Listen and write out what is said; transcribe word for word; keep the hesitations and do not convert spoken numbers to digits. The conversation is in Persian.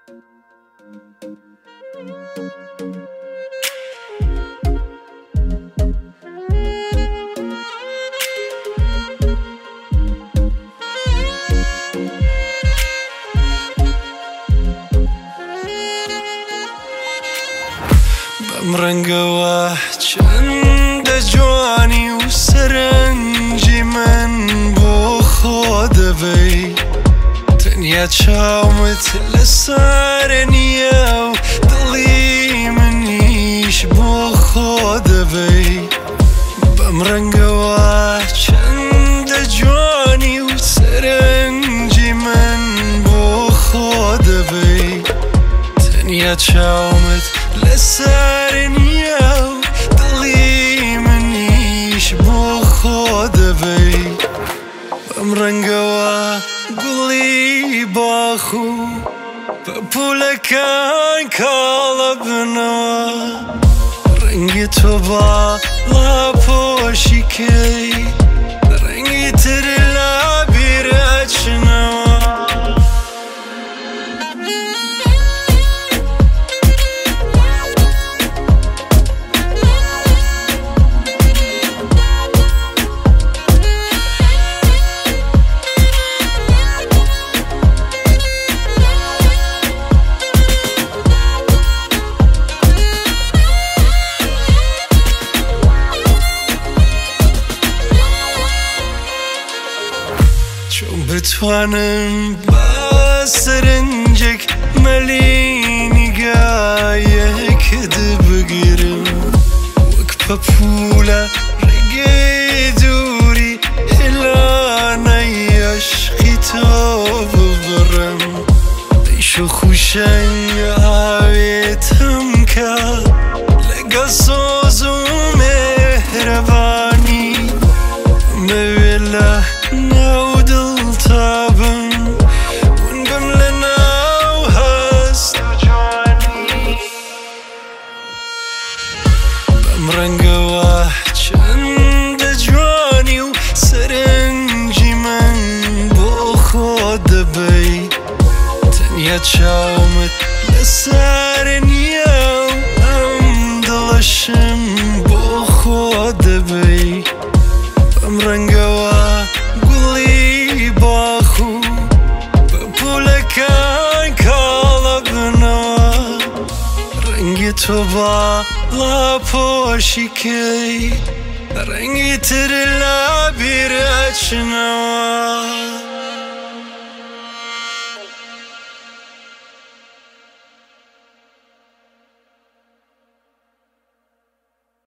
رنگەوە چەندە جوانی و سەرنجی من بۆ خۆ دەبەی تەنیا چاومت لەسارە نییە و دڵی منیش بۆ خۆ دەبەی بەم ڕەنگەوە چەندە جوانی و سەرنجی من بۆ خۆ دەبەی تەنیا چاومت لەسارە نییە و دڵی منیش بۆ خۆ دەبەی بەم ڕەنگەوە گوڵی باخ و بە پولەکان کاڵە بنەوە ڕەنگی تۆ باڵا پۆشیکەی ڕەنگی تر لە بیرە چنەوە چۆن بتوانم بە سەرنجێک مەلینی گایەکت بگرم وەک پەپوولە ڕێگەی دووری هێلانەی عەشقی تۆ ببڕم دەی شۆخ و شەنگ ئاوێتم کە لەگەڵ سۆز و مێهرەبانی مەوێ لە ناو دڵتابم ونبم لە ناو هەست و جوانی بەم ڕەنگەوە چەندە جوانی و سەرنجی من بۆ خۆ دەبەی تەنیا چاومت لەسارە نییە و ئەم دڵەشم بۆ خۆ دەبەی بەم ڕەنگەوە گوڵی باخ و بە پولەکان کاڵە بنەوە ڕەنگی تۆ باڵا پۆشیکەی ڕەنگی تر لە بیرە چنەوە